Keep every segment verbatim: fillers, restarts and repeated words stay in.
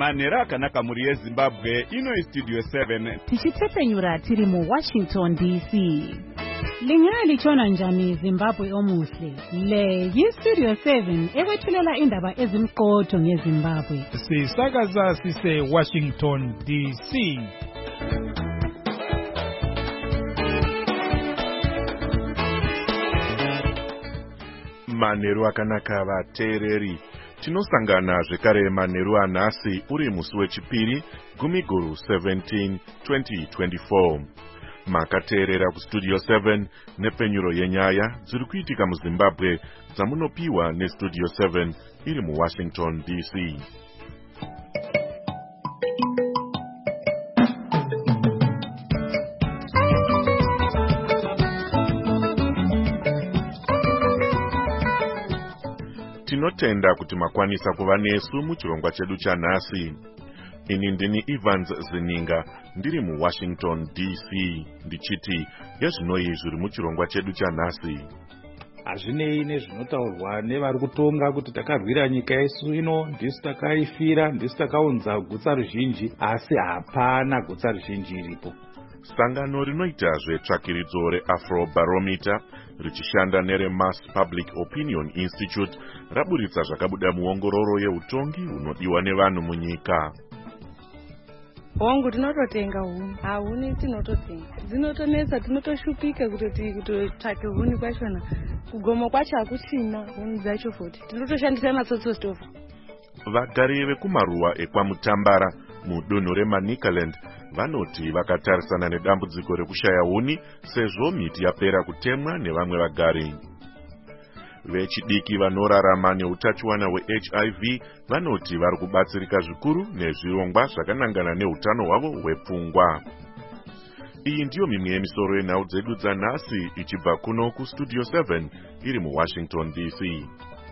Manera akanaka muri yeZimbabwe ino iStudio seven tichitsepenyura tiri mu Washington D C. Lingalitshona njani Zimbabwe omuhle? Le yiStudio seven ekwethulela indaba ezimqotho ngeZimbabwe. Sisakaza sise Washington D C. Manheru akanaka vateereri, tinosangana zvekare manheru anhasi uri musi wechipiri gumiguru seventeen twenty twenty-four. Makateerera kuStudio seven nepenyuro yenyaya dziri kuitika muZimbabwe dzamunopiwa neStudio seven iri muWashington D C. Tinotenda kuti makwanisa kuva nesu muchirongwa chedu chanhasi. Ini ndini Evans Zininga ndiri muWashington D C ndichiti yezvinoi zviri muchirongwa chedu chanhasi. Hazvinei nezvinotaurwa nevari kutonga kuti takarwira nyika yesu ino, ndisu takaifira, ndisu takaunza gutsa ruzhinji, asi hapana gutsa ruzhinji iripo. Sangano rinoita zvetsvakiridzo reAfrobarometer richishanda nereMass Public Opinion Institute raburitsa zvakabuda muongororo yeutongi unodiwa nevanhu munyika. Hongu tinototenga huni, hahuni tinototenga. Dzinotonesa, tinotoshupika kuti kutotsvake huni kwachona. Kugoma kwacho hakuchina huni dzacho futi. Tinotoshandisa matsotso stove. Vagari vekumaruwa ekwamutambara mudunhu reManicaland vanoti vakatarisana nedambudziko rekushaya huni sezvo miti yapera kutemwa nevamwe vagari. Vechidiki vanorarama neutachiwana hweH I V vanoti vari kubatsirika zvikuru nezvirongwa zvakanangana neutano hwavo hwepfungwa. Iyi ndiyo mimwe yemisoro yenhau dzedu dzanhasi ichibva kuno kuStudio seven iri muWashington D C.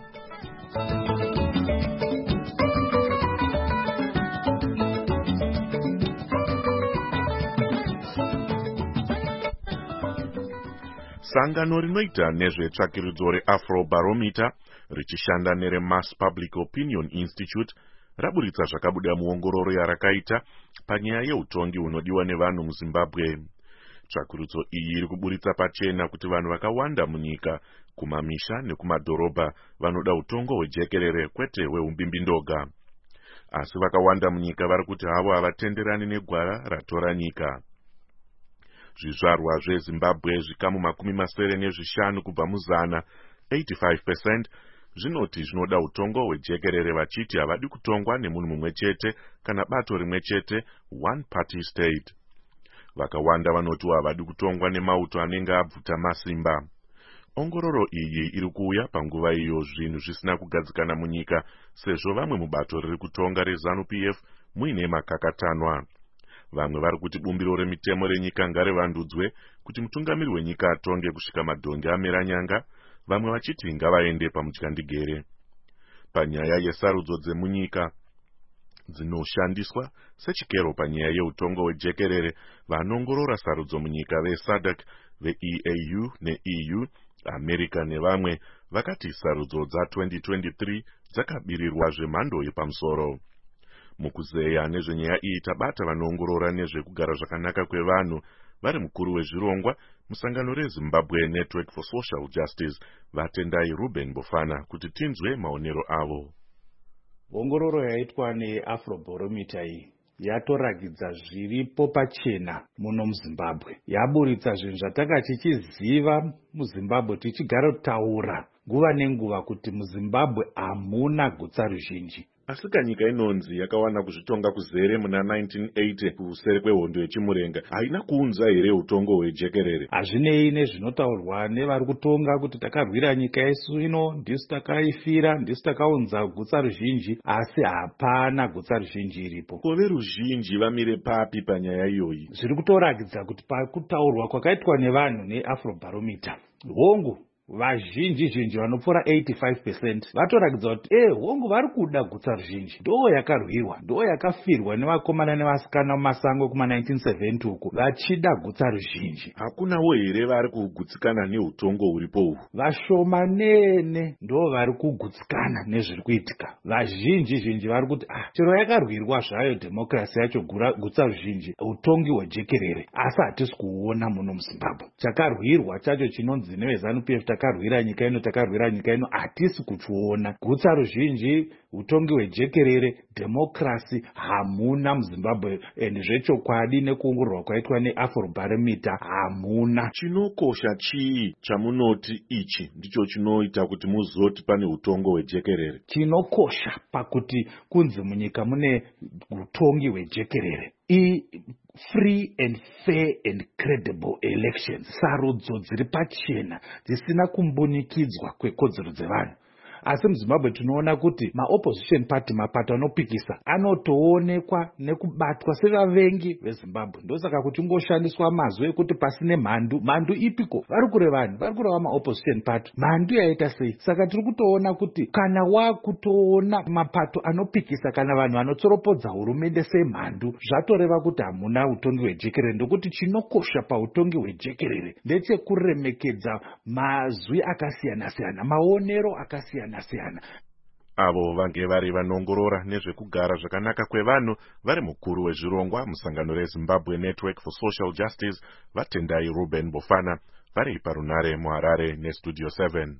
Sangano rinoita nezvetsvakiridzo reAfrobarometer richishanda nereMass Public Opinion Institute raburitsa zvakabuda muongororo yarakaita panyaya yeutongi hunodiwa nevanhu muZimbabwe. Tsvakiridzo iyi iri kuburitsa pachena kuti vanhu vakawanda munyika kumamisha nekumadhorobha vanoda utongo hwejekerere kwete hweumbimbi-ndoga. Asi vakawanda munyika vari kuti havo havatenderani negwara ratora nyika. Zvizvarwa zveZimbabwe zvikamu makumi masere nezvishanu kubva muzana eighty-five percent zvinoti zvinoda utongo hwejekerere vachiti havadi kutongwa nemunhu mumwe chete kana bato rimwe chete, one party state. Vakawanda vanoti havadi kutongwa nemauto anenge abvuta masimba. Ongororo iyi iri kuuya panguva iyo zvinhu zvisina kugadzikana munyika sezvo vamwe mubato riri kutonga reZANU-P F muine makakatanwa. Vamwe vari kuti bumbiro remitemo renyika ngarevandudzwe kuti mutungamiri wenyika atonge kusvika madhonge amera nyanga, vamwe vachiti ngavaende pamutyandigere. Panyaya yesarudzo dzemunyika dzinoshandiswa sechikero panyaya yeutongo hwejekerere, vanongorora sarudzo munyika veSADC, veE A U neE U, America nevamwe vakati sarudzo dza-twenty twenty-three dzakabirirwa zvemhando yepamusoro. Mukuzeya nezvenyaya iyi tabata vanoongorora nezvekugara zvakanaka kwevanhu vari mukuru wezvirongwa musangano reZimbabwe Network for Social Justice vatendai Ruben Bofana kuti tinzwe maonero avo. Ongororo yaitwa neAfrobarometer iyi yatoragidza zviripo pachena muno muZimbabwe. Yaburitsa zvinhu zvatanga tichiziva muZimbabwe tichigara kutaura nguva nenguva kuti muZimbabwe hamuna gutsa ruzhinji. Asika nyika inonzi yakawana kuzvitonga kuzere muna nineteen eighty kusere kwehondo yechimurenga haina kuunza here utongo hwejekerere. Hazvinei nezvinotaurwa nevari kutonga kuti takarwira nyika yesu ino, ndisu takaifira, ndisu takaunza gutsa ruzhinji, asi hapana gutsa ruzhinji iripo. Kove ruzhinji vamire papi panyaya iyoyi? Zviri kutoragidza kuti pakutaurwa kwakaitwa nevanhu neAfrobarometer, hongu vazhinji zhinji vanopfuura eighty-five percent vatorakidza kuti e hongu vari kuda gutsa ruzhinji, ndo yakarwirwa, ndo yakafirwa nevakomana nevasikana mumasango kuma nineteen seventy uko vachida gutsa ruzhinji. Hakunawo here vari kugutsikana neutongo huripo uhu? Vashomanene ndo vari kugutsikana nezviri kuitika. Vazhinji zhinji vari kuti ah, chero yakarwirwa zvayo demokrasi yacho gutsa ruzhinji, utongi hwejekerere, asi hatisi kuona muno muZimbabwe. Chakarwirwa chacho chinonzi nevezanu P F takarwira nyika ino, takarwira nyika ino, hatisi kuchiona. Gutsa ruzhinji, utongi hwejekerere, demokrasi hamuna muZimbabwe, and zvechokwadi nekuongororwa kwaitwa neAfrobarometer hamuna. Chinokosha chii chamunoti ichi ndicho chinoita kuti muzoti pane utongo hwejekerere? Chinokosha pakuti kunzi munyika mune utongi hwejekerere I free and fair and credible elections, sarudzo dziri pachena dzisina kumbunikidzwa kwekodzero dzevanhu. Asi muZimbabwe tinoona kuti maopposition party, mapato anopikisa, anotoonekwa nekubatwa sevavengi veZimbabwe. Ndosaka kuti ngoshandiswa mazwi ekuti pasine mhandu. Mhandu ipiko? Vari kurevani, vari kureva maopposition party. Mhandu yaita sei? Saka tiri kutoona kuti kana wakutoona mapato anopikisa kana vanhu vanotsoropodza hurumende semhandu, zvatoreva kuti hamuna utongi hwejekerere. Ndokuti chinokosha pautongi hwejekerere ndechekuremekedza mazwi akasiyana siyana, maonero akasiyana siyana. Avo vange vari vanongorora nezvekugara zvakanaka kwevanhu vari mukuru wezvirongwa musangano reZimbabwe Network for Social Justice, vaTendai Ruben Bofana, vari parunare muHarare neStudio seven.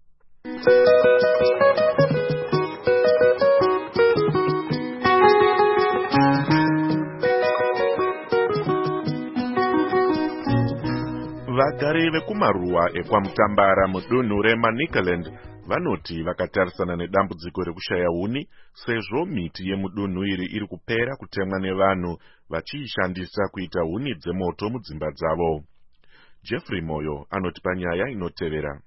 Vagari vekumaruwa ekwamutambara mudunhu reManicaland vanoti vakatarisana nedambudziko rekushaya huni sezvo miti yemudunhu iri iri kupera kutemwa nevanhu vachiishandisa kuita huni dzemoto mudzimba dzavo. Jeffrey Moyo anoti panyaya inotevera.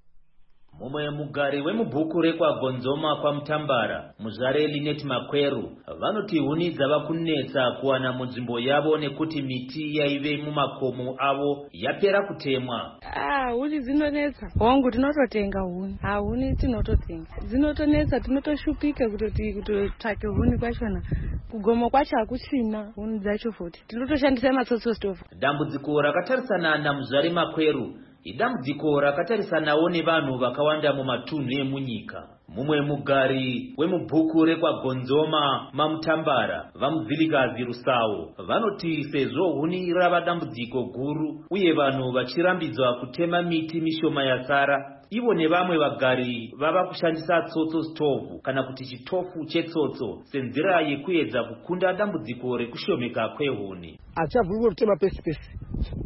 Mumwe mugari wemubhuku rekwaGonzoma kwaMutambara, Muzare Linet Makweru, vanoti huni dzava kunetsa kuwana munzvimbo yavo nekuti miti yaive mumakomo avo yapera kutemwa. Ah, huni dzinonetsa. Hongu tinototenga huni. Ah, huni tinototenga. Dzinotonetsa, tinotoshupika kutoti kutotsvake huni kwachona. Kugomo kwacho hakuchina huni dzacho futi. Tinotoshandisa matsotso stove. Dambudziko rakatarisana naMuzare Makweru idambudziko rakatarisanawo nevanhu vakawanda mumatunhu emunyika. Mumwe mugari wemubhuku rekwaGonzoma maMutambara, vaMudzilikazi Rusawo, vanoti sezvo huni rava dambudziko guru uye vanhu vachirambidzwa kutema miti mishoma yasara, ivo nevamwe vagari vava kushandisa tsotso stovu kana kuti chitofu chetsotso senzira yekuedza kukunda dambudziko rekushomeka kwehuni. Achabvumirwa kutema pesi pesi.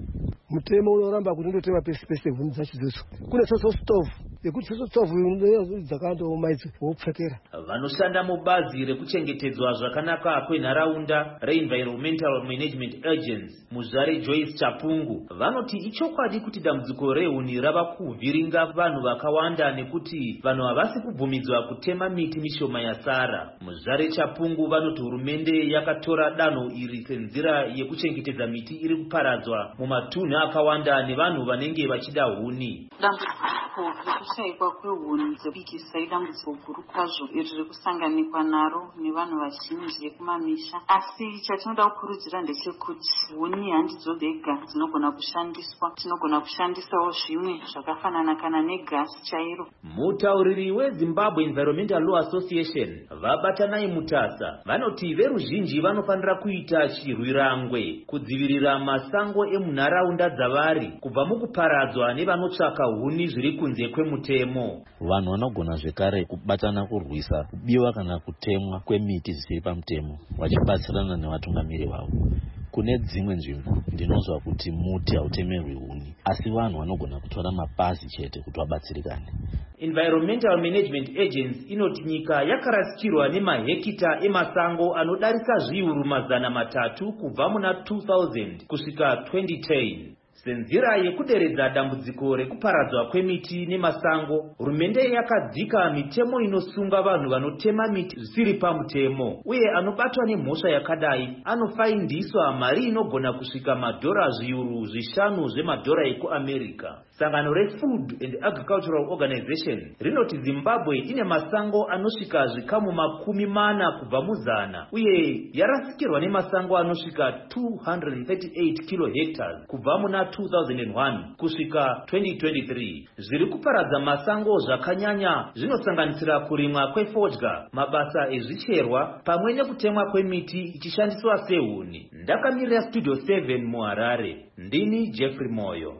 Mutemo unoramba kuti ndotema pesi pesi huni dzacho dzoso. Kune tsotso stovu yekuti tsotso stovu dzakandoomaidzi wopfekera. Vanoshanda mubazi rekuchengetedzwa zvakanaka kwenharaunda reEnvironmental Management Agency, Muzare Joyce Chapungu, vanoti ichokwadi kuti dambudziko rehuni rava kuvhiringa vanhu vakawanda nekuti vanhu havasi kubvumidzwa kutema miti mishoma yasara. Muzare Chapungu vanoti hurumende yakatora danho iri senzira yekuchengetedza miti iri kuparadzwa mumatunhu akawanda nevanhu vanenge vachida huni. Dambudziko rekushayikwa kwehuni dzekupikisa idambudziko guru kwazvo iri rikusanganikwa naro nevanhu vazhinji vekumamisha. Asi chatinoda kukurudzira ndechekuti huni handidzo dzega dzinogona kushandiswa. Tinogona kushandisawo zvimwe zvakafanana kana negasi chairo. Mutauriri weZimbabwe Environmental Law Association, Vabatanai Mutasa, vanoti veruzhinji vanofanira kuita chirwirangwe kudzivirira masango emunharaunda dzavari kubva mukuparadzwa nevanotsvaka huni zviri kunze kwemutemo. Vanhu vanogona zvekare kubatana kurwisa kubiwa kana kutemwa kwemiti dzisiri pamutemo vachibatsirana nevatungamiri vavo. Kune dzimwe nzvimbo ndinozwa kuti muti hautemerwi huni, asi vanhu vanogona kutora mapazi chete kuti vabatsirikane. Environmental Management Agency inoti nyika yakarasikirwa nemahekita emasango anodarika zviuru mazana matatu kubva muna two thousand kusvika twenty ten. Senzira yekuderedza dambudziko rekuparadzwa kwemiti nemasango, hurumende yakadzika mitemo inosunga vanhu vanotema miti zvisiri pamutemo, uye anobatwa nemhosva yakadai anofaindiswa mari inogona kusvika madhora zviuru zvishanu zvemadhora ekuAmerica. sangano reFood and Agricultural Organization rinoti Zimbabwe ine masango anosvika zvikamu makumi mana kubva muzana uye yarasikirwa nemasango anosvika two hundred thirty-eight kilohectares kubva muna two thousand one kusvika twenty twenty-three. Zviri kuparadza masango zvakanyanya zvinosanganisira kurimwa kwefodya, mabasa ezvicherwa pamwe nekutemwa kwemiti ichishandiswa sehuni. Ndakamirira Studio seven muHarare, ndini Jeffrey Moyo.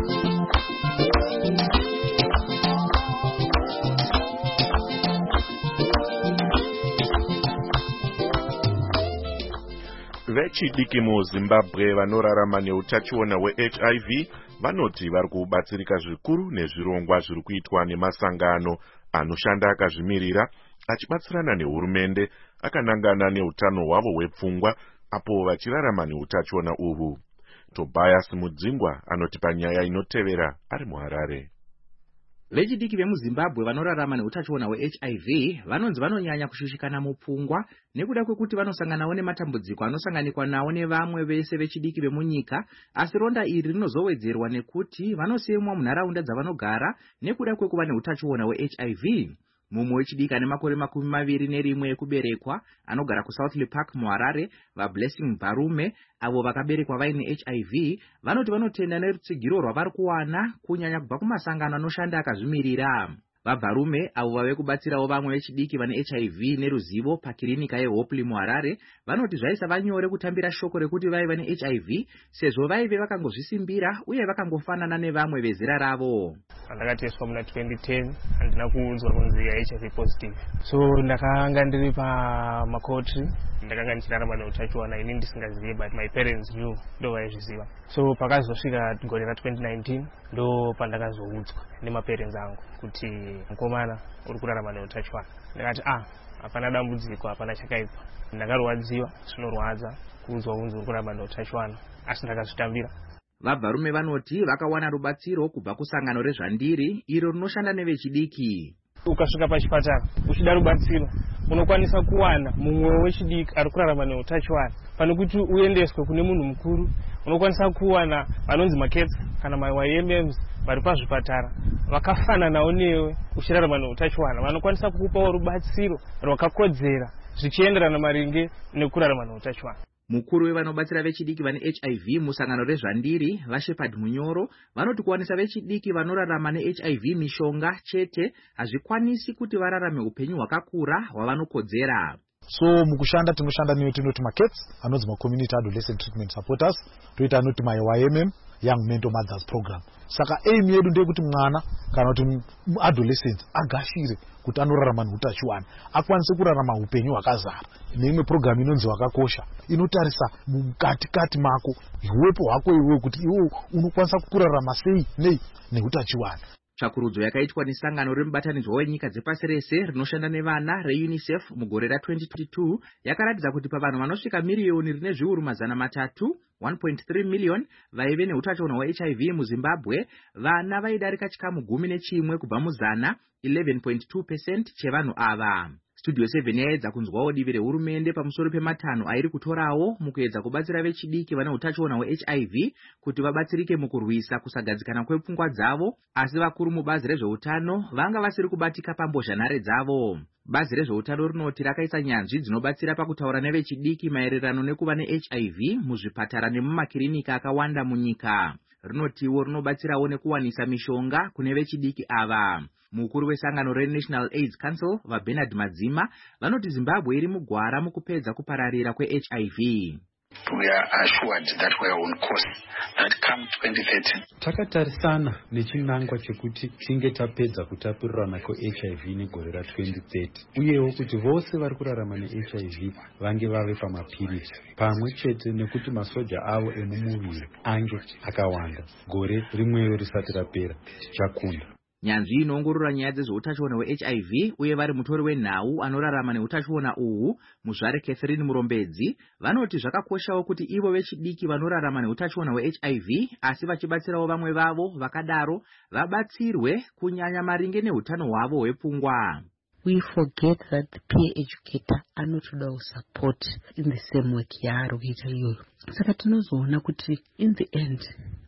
Vechidiki muZimbabwe vanorarama neutachiona hweH I V vanoti vari kubatsirika zvikuru nezvirongwa zviri kuitwa nemasangano anoshanda akazvimirira achibatsirana nehurumende akanangana neutano hwavo hwepfungwa apo vachirarama neutachiona uhu. Tobias Mudzingwa anoti panyaya inotevera ari muHarare. Vechidiki vemuZimbabwe vanorarama neutachiona hweH I V vanonzi vanonyanya kushushikana mupfungwa nekuda kwekuti vanosanganawo nematambudziko anosanganikwa nawo nevamwe vese vechidiki vemunyika, asi ronda iri rinozowedzerwa nekuti vanosemwa munharaunda dzavanogara nekuda kwekuva neutachiona hweH I V. Mumwe wechidiki ane makore makumi maviri nerimwe ekuberekwa anogara kuSouth Park muHarare, vaBlessing Barume avo vakaberekwa vaine H I V vanoti vanotenda nerutsigiro rwavari kuwana kunyanya kubva kumasangano anoshanda akazvimirira. VaBarume avo vave kubatsirawo vamwe vechidiki vane H I V neruzivo pakirinika yeHopley muHarare vanoti zvaisava nyore kutambira shoko rekuti vaiva neH I V sezvo vaive vakangozvisimbira uye vakangofanana nevamwe vezera ravo. Ndakateswa muna twenty ten handina kuudzwa kunzi H I V positive, so ndakanga ndiri pamakotri ndakanga ndichirarama neutachiona ini ndisingazivi, but my parents knew, ndo vaizviziva. So pakazosvika gore ra twenty nineteen ndo pandakazoudzwa nemaparents angu kuti mukomana uri kurarama neutachiona. Ndakati ah, hapana dambudziko, hapana chakaipa. Ndakarwadziwa, zvinorwadza kuudzwa kunzi uri kurarama neutachiona, asi ndakazvitambira. VaBarume vanoti vakawana rubatsiro kubva kusangano rezvandiri iro rinoshanda nevechidiki. Ukasvika pachipatara uchida rubatsiro unokwanisa kuwana mumwe wechidiki ari kurarama neutachiona pane kuti uendeswe kune munhu mukuru. Unokwanisa kuwana vanonzi makets kana maY M Ms vari pazvipatara vakafananawo newe uchirarama neutachiona, vanokwanisa kukupawo rubatsiro rwakakodzera zvichienderana maringe nekurarama neutachiona. Mukuru wevanobatsira vechidiki vane H I V musangano rezvandiri vaShepard Munyoro vanoti kuwanisa vechidiki vanorarama neH I V mishonga chete hazvikwanisi kuti vararame upenyu hwakakura hwavanokodzera. So mukushanda tinoshanda newe tinoti makets anonzi ma-community adolescent treatment supporters, toita anoti my Y M M young mental mothers program. Saka aim yedu ndeyekuti mwana kana kuti adolescent agashire kuti anorarama neutachiwana akwanise kurarama upenyu hwakazara. Neimwe program inonzi wakakosha inotarisa mukati kati mako iwepo hwako iwe kuti iwe unokwanisa kurarama sei nei neutachiwana. Tsvakurudzo yakaitwa nesangano remubatanidzwa wenyika dzepasi rese rinoshanda nevana reUNICEF mugore ra twenty twenty-two yakaratidza kuti pavanhu vanosvika miriyoni rine zviuru mazana matatu one point three million vaive neutachiona hweH I V muZimbabwe, vana vaidarika chikamu gumi nechimwe kubva muzana eleven point two percent chevanhu ava. Studio seven yaedza kunzwawo divi rehurumende pamusoro pematanho airi kutorawo mukuedza kubatsira vechidiki vane utachiona hweH I V kuti vabatsirike mukurwisa kusagadzikana kwepfungwa dzavo, asi vakuru mubazi rezveutano vanga vasiri kubatika pambozhanhare dzavo. Bazi rezveutano rinoti rakaisa nyanzvi dzinobatsira pakutaura nevechidiki maererano nekuva neH I V muzvipatara nemumakirinika akawanda munyika. Rinotiwo rinobatsirawo nekuwanisa mishonga kune vechidiki ava. Mukuru wesangano reNational AIDS Council vaBernard Madzima vanoti Zimbabwe iri mugwara mukupedza kupararira kweH I V. We are assured that we are on course that come twenty thirty. Takatarisana nechinangwa chekuti tinge tapedza kutapurirana kweH I V negore ra twenty thirty. Uyewo kuti vose vari kurarama neH I V vange vave pamapirisi pamwe chete nekuti masoja avo emumuviri ange akawanda gore rimwewo risati rapera tichakunda. Nyanzvi inoongorora nyaya dzezveutachiona hweH I V uye vari mutori wenhau anorarama neutachiona uhu muzvare Catherine Murombedzi vanoti zvakakoshawo kuti ivo vechidiki vanorarama neutachiona hweH I V asi vachibatsirawo vamwe vavo vakadaro vabatsirwe kunyanya maringe neutano hwavo hwepfungwa. We forget that the peer educator anotodawo support in the same work yaari kuita iyoyo. Saka tinozoona kuti in the end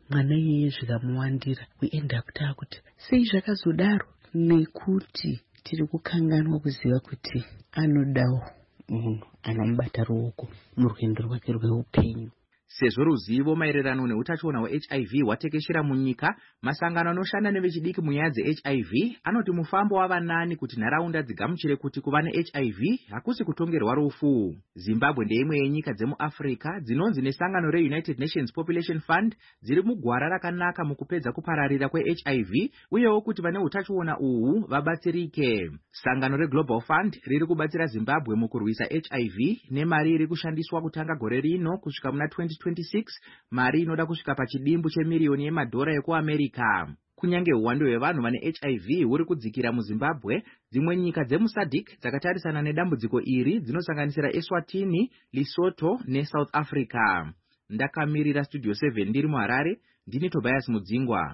mwana iyeye zvikamuwandira we end up takuti sei zvakazodaro, nekuti tiri kukanganwa kuziva kuti anodawo munhu anomubata ruoko murwendo rwake rweupenyu. Sezvo ruzivo maererano neutachiona hwe-H I V hwatekeshera munyika, masangano anoshanda nevechidiki munyaya dze-H I V anoti mufambo wava nani kuti nharaunda dzigamuchire kuti kuva ne-H I V hakusi kutongerwa rufu. Zimbabwe ndeimwe yenyika dzemuAfrica dzinonzi nesangano re-United Nations Population Fund dziri mugwara rakanaka mukupedza kupararira kwe-H I V, uyewo kuti vane utachiona uhu vabatsirike. Sangano reGlobal Fund riri kubatsira Zimbabwe mukurwisa H I V nemari iri kushandiswa kutanga gore rino kusvika muna twenty twenty-six, mari inoda kusvika pachidimbu chemiliyoni yemadhora ekuAmerica. Kunyange uwando hwevanhu vane H I V huri kudzikira muZimbabwe, dzimwe nyika dzemuSADC dzakatarisana nedambudziko iri dzinosanganisira Eswatini, Lesotho neSouth Africa. Ndakamirira Studio seven ndiri muHarare, ndini Tobias Mudzingwa.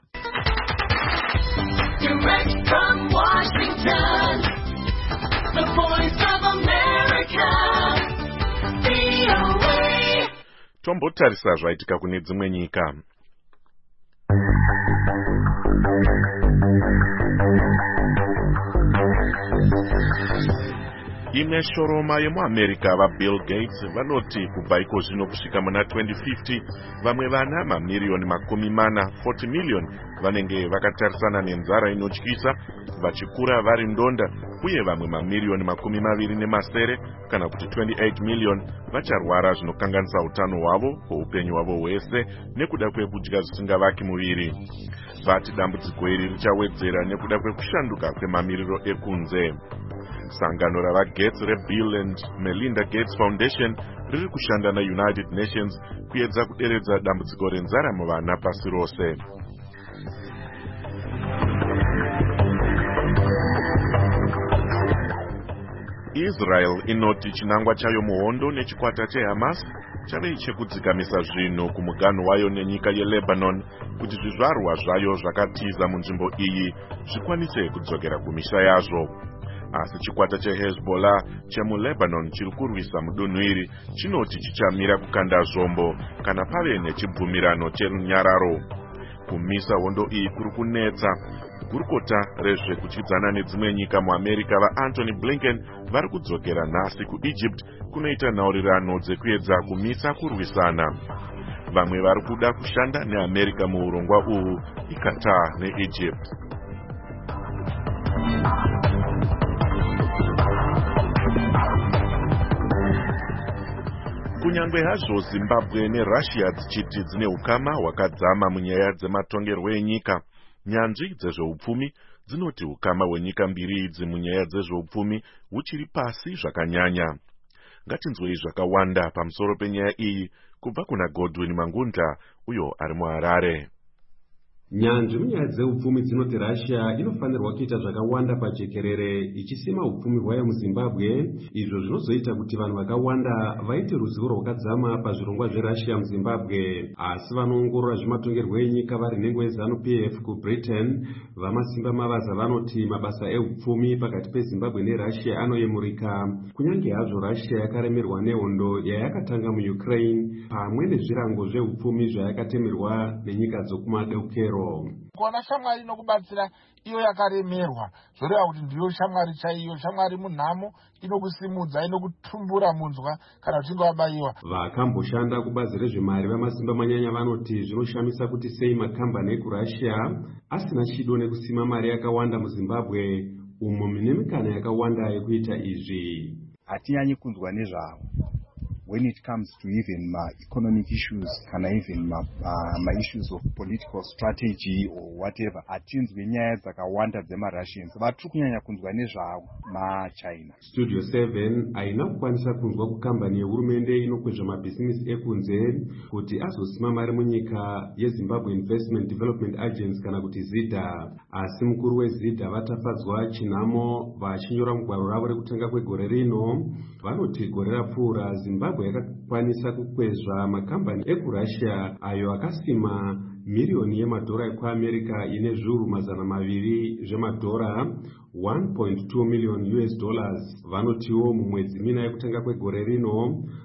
Direct from Washington, the Voice of America, V O A. Tombotarisa zvaitika kune dzimwe nyika. Imwe shoroma yemuAmerica vaBill Gates vanoti kubva iko zvino kusvika muna twenty fifty vamwe vana mamiliyoni makumi mana forty million vanenge vakatarisana nenzara inotyisa vachikura vari ndonda, uye vamwe mamiliyoni makumi maviri nemasere kana kuti twenty-eight million vacharwara zvinokanganisa utano hwavo hweupenyu hwavo hwese nekuda kwekudya zvisingavaki muviri. Vati dambudziko iri richawedzera nekuda kwekushanduka kwemamiriro ekunze. Sangano ravaGates reBill and Melinda Gates Foundation riri kushanda naUnited Nations kuedza kuderedza dambudziko renzara muvana pasi rose. Israel inoti chinangwa chayo muhondo nechikwata cheHamas chave chekudzikamisa zvinhu kumuganhu wayo nenyika yeLebanon kuti zvizvarwa zvayo zvakatiza munzvimbo iyi zvikwanise kudzokera kumisha yazvo. Asi chikwata cheHezbollah chemuLebanon chiri kurwisa mudunhu iri chinoti chichamira kukanda zvombo kana pave nechibvumirano cherunyararo. Kumisa hondo iyi kuri kunetsa. Gurukota rezvekudyidzana nedzimwe nyika muAmerica vaAntony Blinken vari kudzokera nhasi kuEgypt kunoita nhaurirano dzekuedza kumisa kurwisana. Vamwe vari kuda kushanda neAmerica muurongwa uhu iQatar neEgypt. Kunyangwe hazvo Zimbabwe neRussia dzichiti dzine ukama hwakadzama munyaya dzematongerwo enyika, nyanzvi dzezveupfumi dzinoti ukama hwenyika mbiri idzi munyaya dzezveupfumi huchiri pasi zvakanyanya. Ngatinzwei zvakawanda pamusoro penyaya iyi kubva kuna Godwin Mangunda uyo ari muHarare. Nyanzvi munyaya dzeupfumi dzinoti Russia inofanirwa kuita zvakawanda pajekerere ichisima upfumi hwayo muZimbabwe, izvo zvinozoita kuti vanhu vakawanda vaite ruzivo rwakadzama pazvirongwa zveRussia muZimbabwe. Asi vanoongorora zvematongerwo enyika vari nhengo yeZanu P F kuBritain vamasimba mavaza vanoti mabasa eupfumi pakati peZimbabwe neRussia anoyemurika, kunyange hazvo Russia yakaremerwa nehondo yayakatanga muUkraine pamwe nezvirango zveupfumi zvayakatemerwa nenyika dzokumadokero. Kuona shamwari inokubatsira iyo yakaremerwa zvoreva kuti ndiyo shamwari chaiyo, shamwari munhamo inokusimudza, inokutumbura munzwa kana uchinge wabayiwa. Vakamboshanda kubazi rezvemari vamasimba manyanya vanoti zvinoshamisa kuti sei makambani ekuRussia asina chido nekusima mari yakawanda muZimbabwe umo mune mikana yakawanda yekuita izvi. Hatinyanyi kunzwa nezvavo when it comes to even my economic issues, kana even my, uh, my issues of political strategy or whatever, hatinzwi nyaya dzakawanda dzemaRussians. Vatiri kunyanya kunzwa nezvavo maChina. Studio seven haina kukwanisa kunzwa kukambani yehurumende inokwezva mabhizinesi ekunze kuti azosima mari munyika yeZimbabwe Investment Development Agency kana kuti ZIDA. Asi mukuru weZIDA vatafadzwa chinhamo vachinyora mugwaro ravo rekutenga kwegore rino vanoti gore rapfuura Zimbabwe yakakwanisa kukwezva makambani ekuRussia ayo akasima miriyoni yemadhora ekuAmerica ine zviuru mazana maviri zvemadhora one point two million U S dollars. Vanotiwo mumwedzi mina yekutenga kwegore rino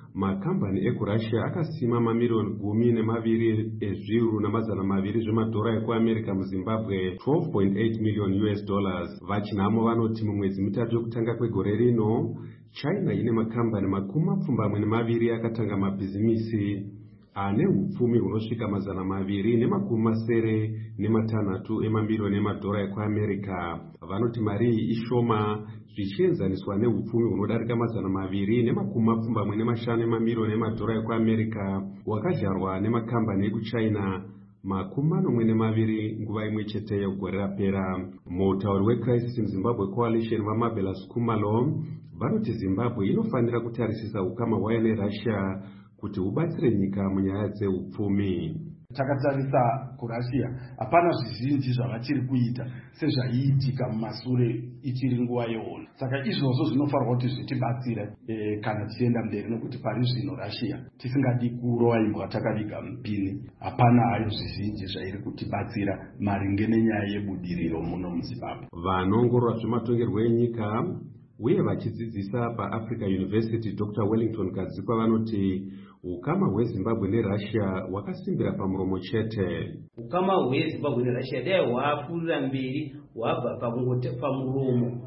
makambani ekurussia akasima mamiliyoni gumi nemaviri ezviuru namazana maviri zvemadhora ekuamerica muzimbabwe twelve point eight million U S dollars. Vachinamo vanoti mumwedzi mitatu yokutanga kwegore rino China ine makambani makumi mapfumbamwe nemaviri akatanga mabhizimisi ane upfumi hunosvika mazana maviri nemakumi masere nematanhatu emamiliyoni emadhora ekuamerica. Vanoti mari iyi ishoma zvichienzaniswa neupfumi hunodarika mazana maviri nemakumi mapfumbamwe nemashanu emamiliyoni emadhora ekuamerica hwakadyarwa nemakambani ekuchina makumi manomwe nemaviri nguva imwe chete yegore rapera. Mutauri weCrisis in Zimbabwe Coalition vaMabela Skumalo vanoti Zimbabwe inofanira kutarisisa ukama hwayo neRussia kuti ubatsire nyika munyaya dzeupfumi. Takatarisa kuRussia hapana zvizhinji zvavachiri kuita sezvaiitika mumasure ichiri nguva yehondo. Saka izvozvo zvinofanirwa kuti zvitibatsire e, kana tichienda mberi, nokuti pari zvino Russia tisingadi kurova imbwa takaviga mupini. Hapana hayo zvizhinji zvairi kutibatsira maringe nenyaya yebudiriro muno muZimbabwe. Vanoongorora zvematongerwo enyika uye vachidzidzisa paAfrica University Doctor Wellington Kadzikwa vanoti ukama hweZimbabwe neRussia hwakasimbira pamuromo chete. Ukama hweZimbabwe neRussia dai hwapfuurira mberi hwabva pamuromo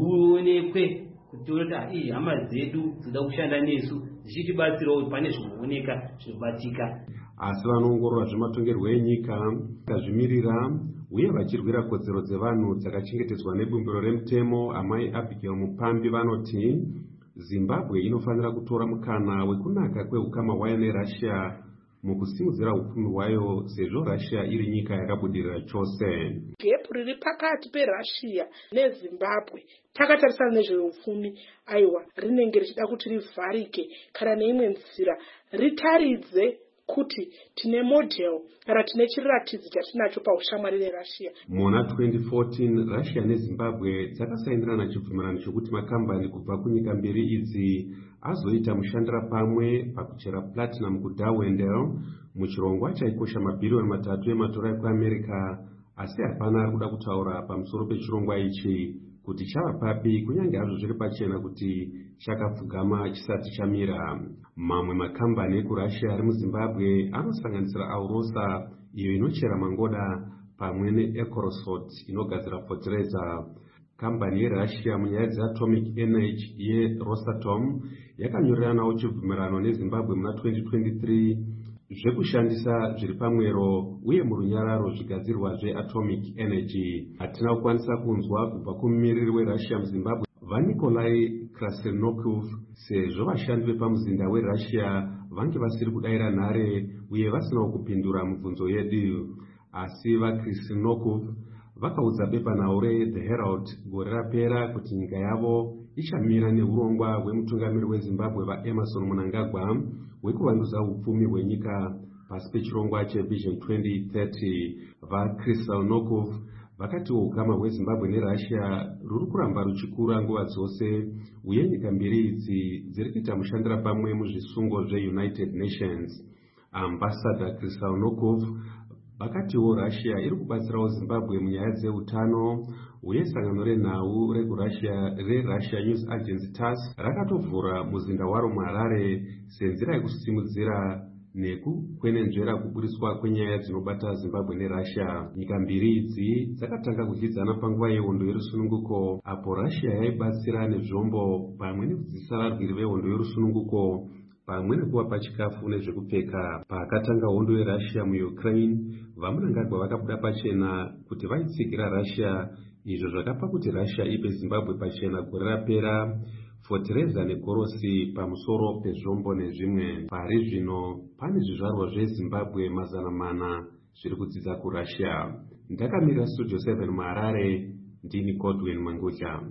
huonekwe kuti iyi hama dzedu dzida kushanda nesu dzichitibatsirawo pane zvinooneka zvinobatika. Asi vanoongorora zvematongerwo enyika vakazvimirira uye vachirwira kodzero dzevanhu dzakachengetedzwa nebumbiro remutemo amai Abigail Mupambi vanoti Zimbabwe inofanira kutora mukana wekunaka kweukama hwayo neRussia mukusimudzira upfumi hwayo sezvo Russia iri nyika yakabudirira chose. Gepu riri pakati peRussia neZimbabwe takatarisana nezveupfumi aiwa rinenge richida kuti rivharike kana neimwe nzira ritaridze kuti tine model kana tine chiratidzo chatinacho paushamwari neRussia. Muna twenty fourteen Russia neZimbabwe dzakasainirana chibvumirano chokuti makambani kubva kunyika mbiri idzi azoita mushandira pamwe pakuchera platinum kuDarwendale muchirongwa chaikosha mabhiriyoni matatu emadhora ekuAmerica, asi hapana ari kuda kutaura pamusoro pechirongwa ichi kuti chava papi, kunyange hazvo zviri pachena kuti chakapfugama chisati chamira. Mamwe makambani ekuRussia ari muZimbabwe anosanganisira Aurosa iyo inochera mangoda pamwe neEcorosot inogadzira fertilizer. Kambani yeRussia munyaya dzeatomic energy yeRosatom yakanyoreranawo chibvumirano neZimbabwe muna twenty twenty-three zvekushandisa zviri pamwero uye murunyararo zvigadzirwa zveatomic energy. Hatina kukwanisa kunzwa kubva kumumiriri weRussia muZimbabwe vaNikolai Krasilnokov sezvo vashandi vepamuzinda weRussia vange vasiri kudayira nhare uye vasina kupindura mibvunzo yedu. Asi vaKrasilnokov vakaudza bepanhau reThe Herald gore rapera kuti nyika yavo ichamira neurongwa hwemutungamiri weZimbabwe vaEmerson Mnangagwa hwekuvandudza upfumi hwenyika pasi pechirongwa cheVision twenty thirty. VaKrasilnokov vakatiwo ukama hweZimbabwe neRussia ruri kuramba ruchikura nguva dzose uye nyika mbiri idzi dziri kuita mushandira pamwe muzvisungo zveUnited Nations. Ambassador Krasilnokov vakatiwo Russia iri kubatsirawo Zimbabwe munyaya dzeutano uye sangano renhau rekurussia reRussia News Agency T A S S rakatovhura muzinda waro muHarare senzira yekusimudzira nekukwenenzvera kuburiswa kwenyaya dzinobata Zimbabwe neRussia. Nyika mbiri idzi dzakatanga kudyidzana panguva yehondo yerusununguko apo Russia yaibatsira nezvombo pamwe nekudzidzisa varwiri vehondo yerusununguko pamwe nekuvapa chikafu nezvekupfeka. Pakatanga hondo yeRussia muUkraine, vaMnangagwa vakabuda pachena kuti vaitsikira Russia, izvo zvakapa kuti Russia ipe Zimbabwe pachena gore rapera fertilizer negorosi pamusoro pezvombo nezvimwe. Pari zvino pane zvizvarwa zveZimbabwe mazana mana zviri kudzidza kuRussia. Ndakamirira Studio seven muHarare, ndini Godwin Mangudya.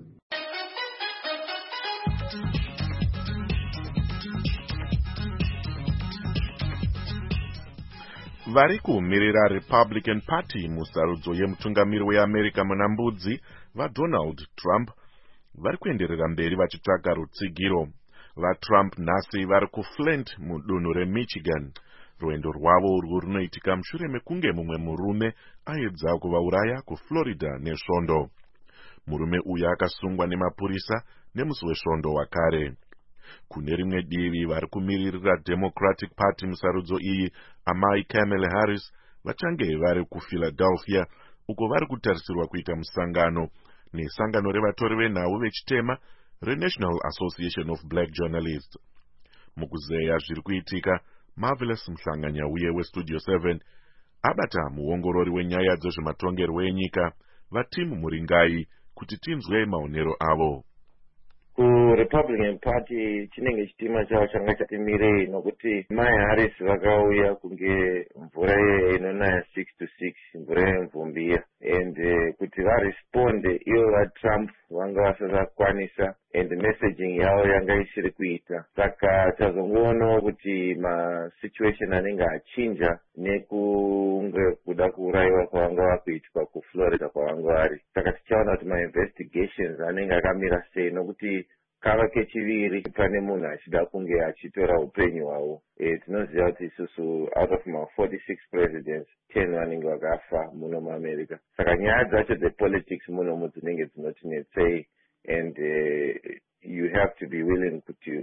Vari kumirira Republican Party musarudzo yemutungamiri weAmerica muna mbudzi vaDonald Trump vari kuenderera mberi vachitsvaga rutsigiro. VaTrump nhasi vari kuFlint mudunhu reMichigan. Rwendo rwavo urwu runoitika mushure mekunge mumwe murume aedza kuvauraya kuFlorida nesvondo. Murume uyu akasungwa nemapurisa nemusi wesvondo wakare. Kune rimwe divi vari kumiririra Democratic Party musarudzo iyi, amai Kamala Harris, vachange vari kuPhiladelphia uko vari kutarisirwa kuita musangano nesangano revatori venhau vechitema reNational Association of Black Journalists. Mukuzeya zviri kuitika, Marvelous Mhlanganyauye weStudio seven abata muongorori wenyaya dzezvematongerwo enyika vaTim Muringai kuti tinzwe maonero avo. kuRepublican Party chinenge chitima chavo changa chatimirei nokuti Mai Harris vakauya kunge mvura inonaya six to six, mvura yemvumbiya, and uh, kuti varesponde ivo vaTrump vanga vasasakwanisa, and messaging yavo yanga isiri kuita. Saka tazongoonawo kuti masituation anenge achinja nekunge kuda kuurayiwa kwavanga vakuitwa kuFlorida kwavanga vari. Saka tichaona kuti mainvestigations anenge akamira sei, nokuti kava kechiviri pane munhu achida kunge achitora upenyu hwavo. E, tinoziva kuti isusu out of ma forty-six presidents ten vanenge vakafa muno muAmerica. Saka nyaya dzacho dzepolitics munomu dzinenge dzinotinetsei, and uh, you have to be willing kuti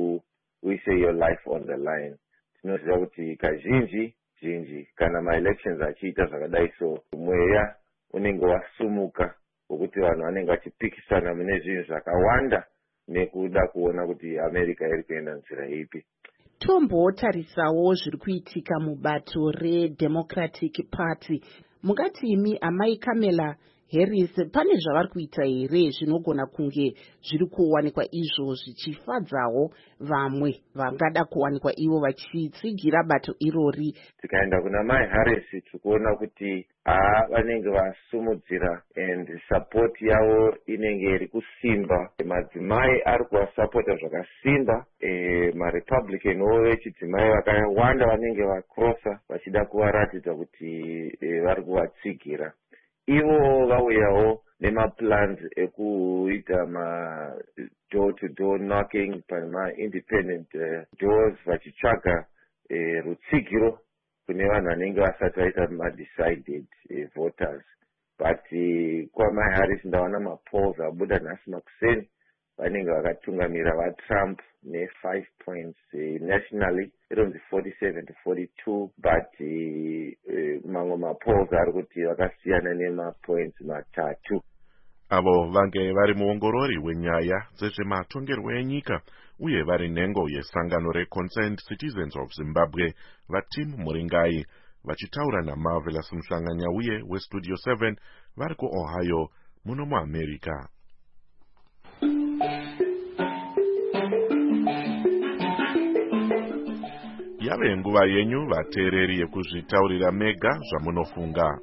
uise your life on the line. Tinoziva kuti kazhinji zhinji kana ma-elections achiita zvakadai, so mweya unenge wasumuka wokuti vanhu vanenge vachipikisana mune zvinhu zvakawanda nekuda kuona kuti America iri kuenda nzira ipi. Tombotarisawo zviri kuitika mubato reDemocratic Party. Mungati imi amai Kamala Harris pane zvavari kuita here zvinogona kunge zviri kuwanikwa izvo zvichifadzawo vamwe vangada kuwanikwa ivo vachitsigira bato irori? Tikaenda kuna Mai Harris tikuona kuti aa vanenge vasumudzira and support yavo inenge iri kusimba. Madzimai ari kuvasapota zvakasimba, e, maRepublican wo vechidzimai vakawanda vanenge vakrosa vachida kuvaratidza kuti e, vari kuvatsigira. Ivo vauyawo nemaplans ekuita ma door to door knocking pana independent uh, doors vachitsvaga uh, rutsigiro kune vanhu vanenge vasati vaita ma-decided uh, voters. But uh, kwa Mai Harris ndawana mapolls abuda nhasi makuseni vanenge vakatungamira vaTrump ne-five points uh, nationally, ironzi forty-seven to forty-two, but uh, uh, mamwe mapolls ari kuti vakasiyana nemapoints matatu. Avo vange vari muongorori wenyaya dzezvematongerwo enyika uye vari nhengo yesangano reConcerned Citizens of Zimbabwe vaTim Muringai vachitaura naMarvelous Mhlanganyauye weStudio seven vari kuOhio muno muAmerica. Yave nguva yenyu vateereri yekuzvitaurira mega zvamunofunga.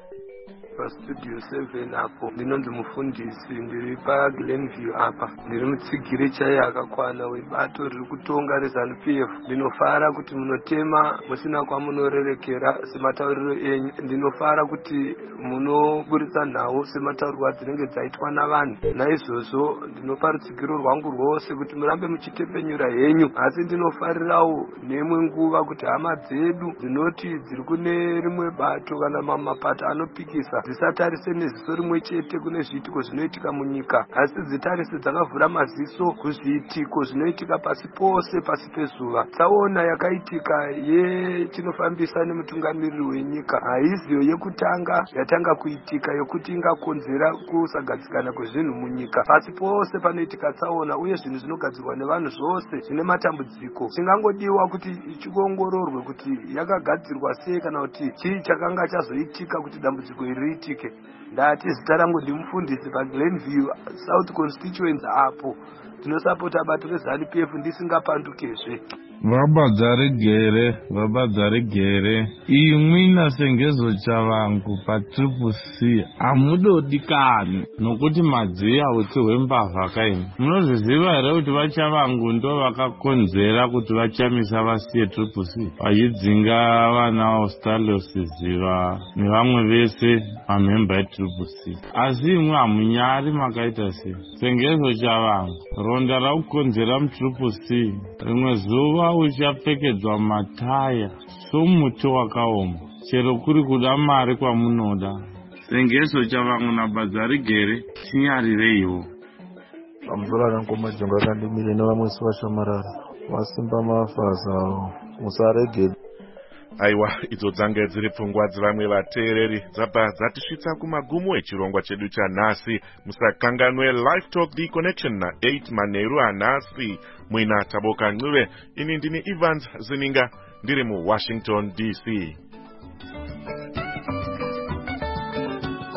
paStudio seven apo ndinonzi mufundisi, ndiri paGlenview apa, ndiri mutsigiri chaiye akakwana webato riri kutonga reZANU P F. Ndinofara kuti munotema musina kwamunorerekera sematauriro enyu. Ndinofara kuti munoburitsa nhau sematauriro dzinenge dzaitwa navanhu. Naizvozvo ndinopa rutsigiro rwangu rwose kuti murambe muchitepenyura henyu, asi ndinofarirawo nemwe nguva kuti hama dzedu dzinoti dziri kune rimwe bato kana mamapato anopikisa dzisatarise neziso rimwe chete kune zviitiko zvinoitika munyika, asi dzitarise dzakavhura maziso kuzviitiko zvinoitika pasi pose pasi pezuva. Tsaona yakaitika yechinofambisa nemutungamiriri wenyika haiziyo yekutanga yatanga kuitika yokuti ingakonzera kusagadzikana kwezvinhu munyika. Pasi pose panoitika tsaona uye zvinhu zvinogadzirwa nevanhu zvose zvine matambudziko, chingangodiwa kuti chiongororwe kuti yakagadzirwa sei kana kuti chii chakanga chazoitika kuti dambudziko iri riitike. Ndati zita rangu ndimufundisi paGlenview South Constituency apo tinosapota bato reZANU P F ndisingapandukezve. Vabadzarigere, vabadzarigere, imwi nasengezo chavangu patriple C hamudodikani nokuti madziya utsi hwembavha kaini. Munozviziva here kuti vachavangu ndo vakakonzera kuti vachamisa vasiye triple C vachidzinga vana Australos Ziva nevamwe vese mamhemba etriple C. Asi imwe hamunyari makaita sei. Sengezo chavangu, ronda rakukonzera mutriple C rimwe zuva uchapfekedzwa mataya somuti wakaoma, chero kuri kuda mari kwamunoda. Sengezo chavangu nabadzarigere chinyarireiwo. amvura rankomajongo akandimire nevamwesi vashamarara vasimba mafasa avo musaregere. Aiwa, idzo dzange dziri pfungwa dzevamwe vateereri dzabva dzatisvitsa kumagumo echirongwa chedu chanhasi. Musakanganwe Live Talk The Connection na eight manheru anhasi. Muina Taboka Ncube, ini ndini Evans Zininga ndiri muWashington D C.